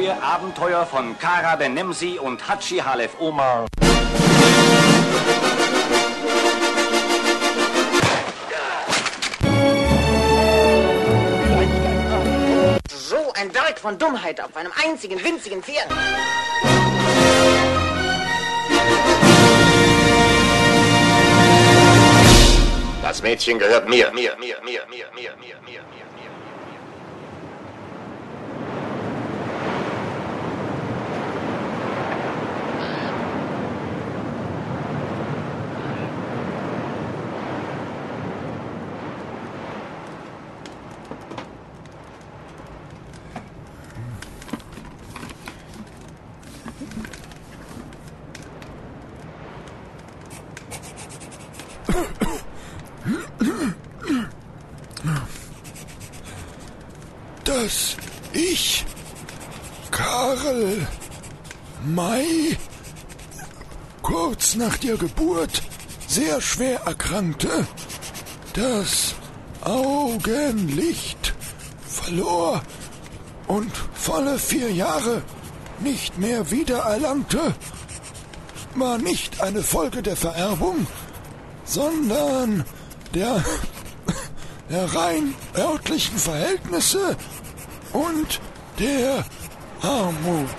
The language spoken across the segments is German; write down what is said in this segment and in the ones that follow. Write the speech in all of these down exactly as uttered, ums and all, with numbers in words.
neue Abenteuer von Kara Ben Nemsi und Hadschi Halef Omar. So ein Berg von Dummheit auf einem einzigen winzigen Pferd. Das Mädchen gehört mir, mir, mir, mir, mir, mir, mir, mir, mir. Dass ich, Karl May, kurz nach der Geburt sehr schwer erkrankte, das Augenlicht verlor und volle vier Jahre nicht mehr wiedererlangte, war nicht eine Folge der Vererbung, sondern der, der rein örtlichen Verhältnisse und der Armut.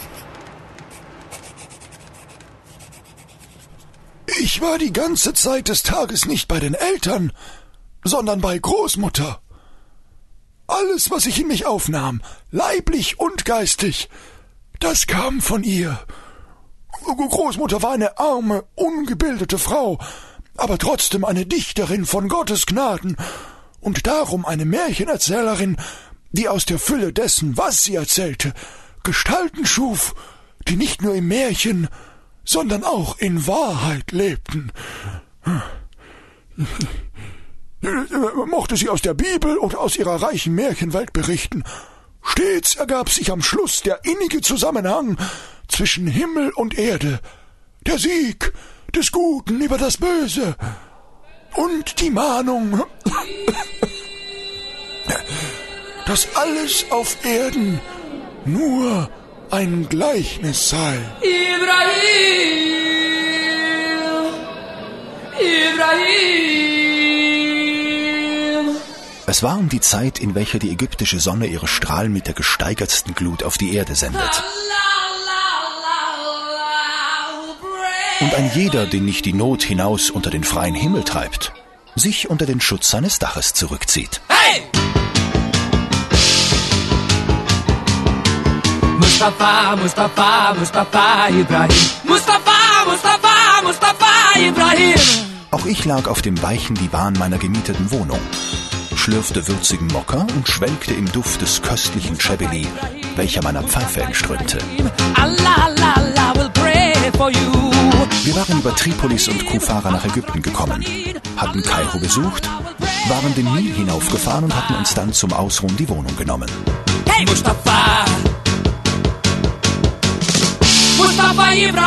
Ich war die ganze Zeit des Tages nicht bei den Eltern, sondern bei Großmutter. Alles, was ich in mich aufnahm, leiblich und geistig, das kam von ihr. Großmutter war eine arme, ungebildete Frau, aber trotzdem eine Dichterin von Gottes Gnaden und darum eine Märchenerzählerin, die aus der Fülle dessen, was sie erzählte, Gestalten schuf, die nicht nur im Märchen, sondern auch in Wahrheit lebten. Mochte sie aus der Bibel oder aus ihrer reichen Märchenwelt berichten, stets ergab sich am Schluss der innige Zusammenhang zwischen Himmel und Erde, der Sieg des Guten über das Böse und die Mahnung, dass alles auf Erden nur ein Gleichnis sei. Ibrahim, Ibrahim. Es war um die Zeit, in welcher die ägyptische Sonne ihre Strahlen mit der gesteigertsten Glut auf die Erde sendet. Und ein jeder, den nicht die Not hinaus unter den freien Himmel treibt, sich unter den Schutz seines Daches zurückzieht. Hey! Mustafa, Mustafa, Mustafa, Ibrahim. Mustafa, Mustafa, Mustafa, Ibrahim. Auch ich lag auf dem weichen Divan meiner gemieteten Wohnung, schlürfte würzigen Mokka und schwelgte im Duft des köstlichen Chebeli, welcher meiner Pfeife entströmte. Allah, Allah, Allah will pray for you. Wir waren über Tripolis und Kufara nach Ägypten gekommen, hatten Kairo besucht, waren den Nil hinaufgefahren und hatten uns dann zum Ausruhen die Wohnung genommen. Hey, Mustafa! Mustafa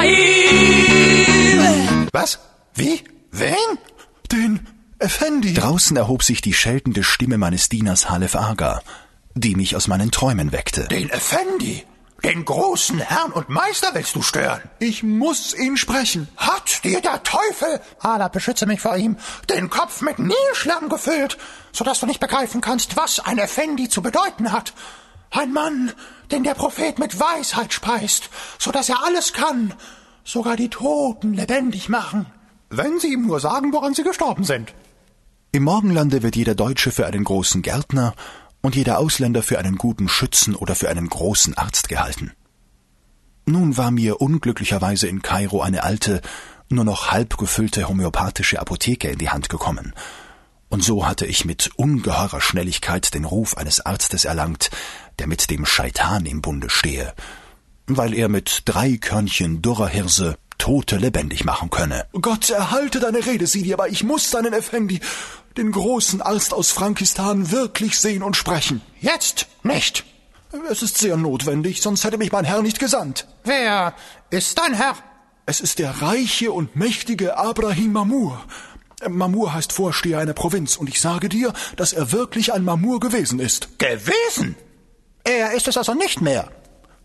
Ibrahim! Was? Wie? Wen? Den Effendi. Draußen erhob sich die scheltende Stimme meines Dieners Halef Aga, die mich aus meinen Träumen weckte. Den Effendi? Den großen Herrn und Meister willst du stören? Ich muss ihn sprechen. Hat dir der Teufel, Allah beschütze mich vor ihm, den Kopf mit Nilschlamm gefüllt, sodass du nicht begreifen kannst, was ein Effendi zu bedeuten hat? Ein Mann, den der Prophet mit Weisheit speist, sodass er alles kann, sogar die Toten lebendig machen. Wenn sie ihm nur sagen, woran sie gestorben sind. Im Morgenlande wird jeder Deutsche für einen großen Gärtner und jeder Ausländer für einen guten Schützen oder für einen großen Arzt gehalten. Nun war mir unglücklicherweise in Kairo eine alte, nur noch halb gefüllte homöopathische Apotheke in die Hand gekommen. Und so hatte ich mit ungeheurer Schnelligkeit den Ruf eines Arztes erlangt, der mit dem Scheitan im Bunde stehe, weil er mit drei Körnchen dürrer Hirse Tote lebendig machen könne. Gott erhalte deine Rede, Sidi, aber ich muss deinen Effendi, den großen Arzt aus Frankistan, wirklich sehen und sprechen. Jetzt nicht. Es ist sehr notwendig, sonst hätte mich mein Herr nicht gesandt. Wer ist dein Herr? Es ist der reiche und mächtige Abrahim Mamur. Mamur heißt Vorsteher einer Provinz, und ich sage dir, dass er wirklich ein Mamur gewesen ist. Gewesen? Er ist es also nicht mehr.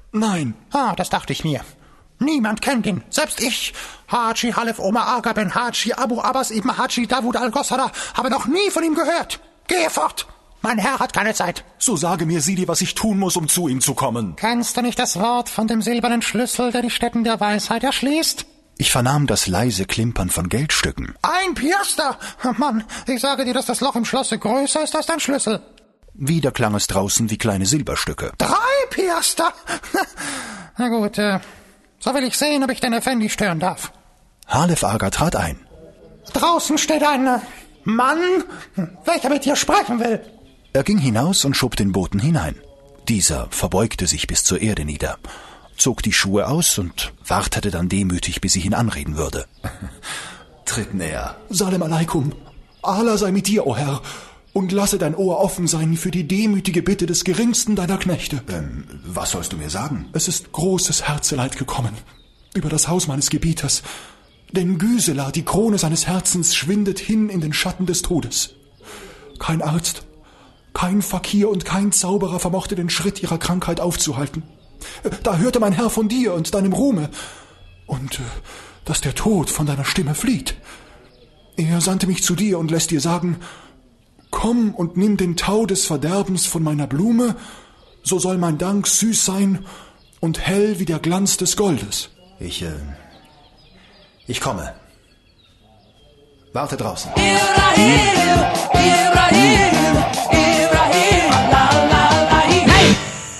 Nein. Ah, das dachte ich mir. Niemand kennt ihn, selbst ich. Haji Halef Omar Aga Ben Haji Abu Abbas ibn Haji Davud al-Gossara habe noch nie von ihm gehört. Gehe fort. Mein Herr hat keine Zeit. So sage mir, Sidi, was ich tun muss, um zu ihm zu kommen. Kennst du nicht das Wort von dem silbernen Schlüssel, der die Stätten der Weisheit erschließt? Ich vernahm das leise Klimpern von Geldstücken. Ein Piaster! Mann, ich sage dir, dass das Loch im Schlosse größer ist als dein Schlüssel. Wieder klang es draußen wie kleine Silberstücke. Drei Piaster? Na gut, äh, so will ich sehen, ob ich den Effendi stören darf. Halef Aga trat ein. Draußen steht ein äh, Mann, welcher mit dir sprechen will. Er ging hinaus und schob den Boten hinein. Dieser verbeugte sich bis zur Erde nieder, zog die Schuhe aus und wartete dann demütig, bis ich ihn anreden würde. Tritt näher. Salem alaikum. Allah sei mit dir, o Herr, und lasse dein Ohr offen sein für die demütige Bitte des geringsten deiner Knechte. Ähm, was sollst du mir sagen? Es ist großes Herzeleid gekommen über das Haus meines Gebieters, denn Güsela, die Krone seines Herzens, schwindet hin in den Schatten des Todes. Kein Arzt, kein Fakir und kein Zauberer vermochte den Schritt ihrer Krankheit aufzuhalten. Da hörte mein Herr von dir und deinem Ruhme und äh, dass der Tod von deiner Stimme flieht. Er sandte mich zu dir und lässt dir sagen, komm und nimm den Tau des Verderbens von meiner Blume, so soll mein Dank süß sein und hell wie der Glanz des Goldes. Ich, äh, ich komme. Warte draußen. Ibrahim, Ibrahim, Ibrahim, la la la, hey!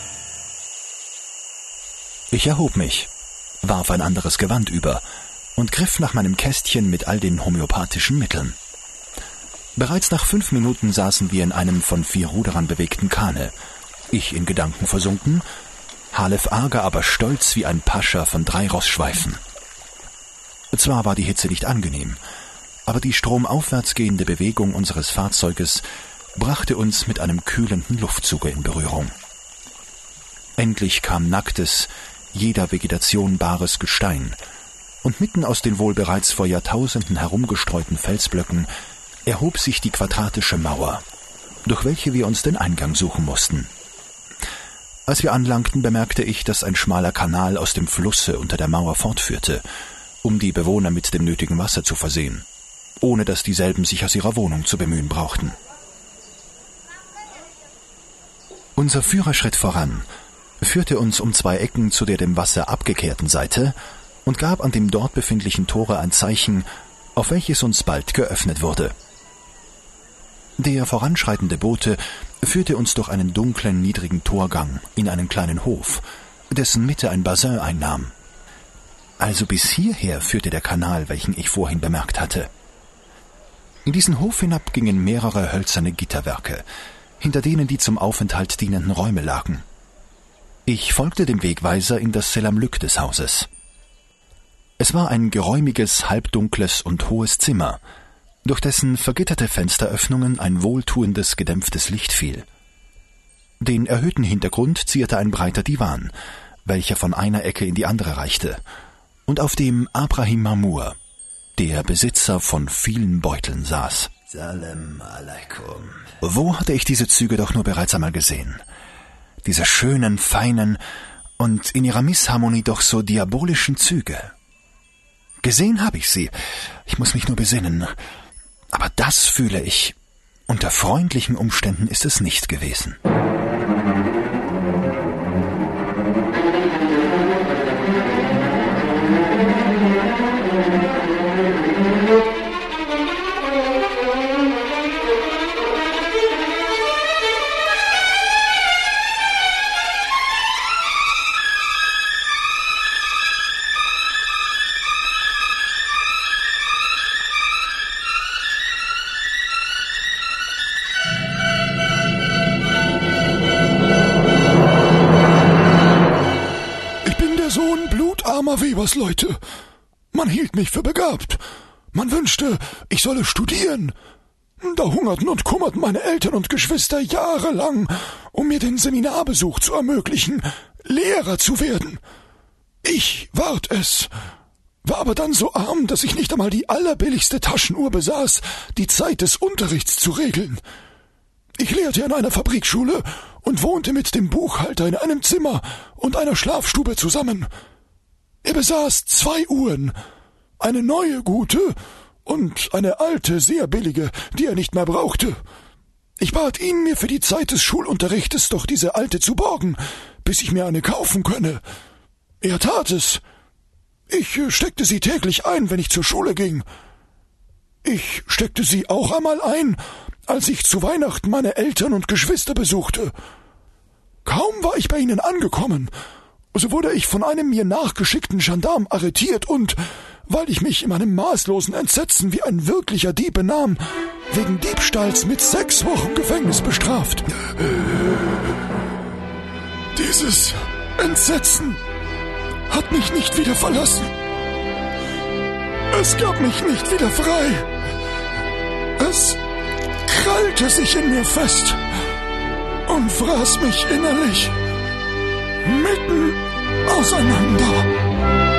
Ich erhob mich, warf ein anderes Gewand über und griff nach meinem Kästchen mit all den homöopathischen Mitteln. Bereits nach fünf Minuten saßen wir in einem von vier Ruderern bewegten Kahne, ich in Gedanken versunken, Halef Aga aber stolz wie ein Pascha von drei Rossschweifen. Zwar war die Hitze nicht angenehm, aber die stromaufwärts gehende Bewegung unseres Fahrzeuges brachte uns mit einem kühlenden Luftzuge in Berührung. Endlich kam nacktes, jeder Vegetation bares Gestein, und mitten aus den wohl bereits vor Jahrtausenden herumgestreuten Felsblöcken erhob sich die quadratische Mauer, durch welche wir uns den Eingang suchen mussten. Als wir anlangten, bemerkte ich, dass ein schmaler Kanal aus dem Flusse unter der Mauer fortführte, um die Bewohner mit dem nötigen Wasser zu versehen, ohne dass dieselben sich aus ihrer Wohnung zu bemühen brauchten. Unser Führer schritt voran, führte uns um zwei Ecken zu der dem Wasser abgekehrten Seite und gab an dem dort befindlichen Tore ein Zeichen, auf welches uns bald geöffnet wurde. Der voranschreitende Bote führte uns durch einen dunklen, niedrigen Torgang in einen kleinen Hof, dessen Mitte ein Bassin einnahm. Also bis hierher führte der Kanal, welchen ich vorhin bemerkt hatte. In diesen Hof hinab gingen mehrere hölzerne Gitterwerke, hinter denen die zum Aufenthalt dienenden Räume lagen. Ich folgte dem Wegweiser in das Selamlück des Hauses. Es war ein geräumiges, halbdunkles und hohes Zimmer, durch dessen vergitterte Fensteröffnungen ein wohltuendes, gedämpftes Licht fiel. Den erhöhten Hintergrund zierte ein breiter Divan, welcher von einer Ecke in die andere reichte, und auf dem Abrahim Mamur, der Besitzer von vielen Beuteln, saß. Salem alaikum. Wo hatte ich diese Züge doch nur bereits einmal gesehen? Diese schönen, feinen und in ihrer Missharmonie doch so diabolischen Züge. Gesehen habe ich sie, ich muss mich nur besinnen. Aber das fühle ich, unter freundlichen Umständen ist es nicht gewesen. Webersleute. Man hielt mich für begabt. Man wünschte, ich solle studieren. Da hungerten und kummerten meine Eltern und Geschwister jahrelang, um mir den Seminarbesuch zu ermöglichen, Lehrer zu werden. Ich ward es, war aber dann so arm, dass ich nicht einmal die allerbilligste Taschenuhr besaß, die Zeit des Unterrichts zu regeln. Ich lehrte in einer Fabrikschule und wohnte mit dem Buchhalter in einem Zimmer und einer Schlafstube zusammen. Er besaß zwei Uhren, eine neue gute und eine alte, sehr billige, die er nicht mehr brauchte. Ich bat ihn, mir für die Zeit des Schulunterrichtes doch diese alte zu borgen, bis ich mir eine kaufen könne. Er tat es. Ich steckte sie täglich ein, wenn ich zur Schule ging. Ich steckte sie auch einmal ein, als ich zu Weihnachten meine Eltern und Geschwister besuchte. Kaum war ich bei ihnen angekommen, so wurde ich von einem mir nachgeschickten Gendarm arretiert und, weil ich mich in meinem maßlosen Entsetzen wie ein wirklicher Dieb benahm, wegen Diebstahls mit sechs Wochen Gefängnis bestraft. Dieses Entsetzen hat mich nicht wieder verlassen. Es gab mich nicht wieder frei. Es krallte sich in mir fest und fraß mich innerlich mitten auseinander.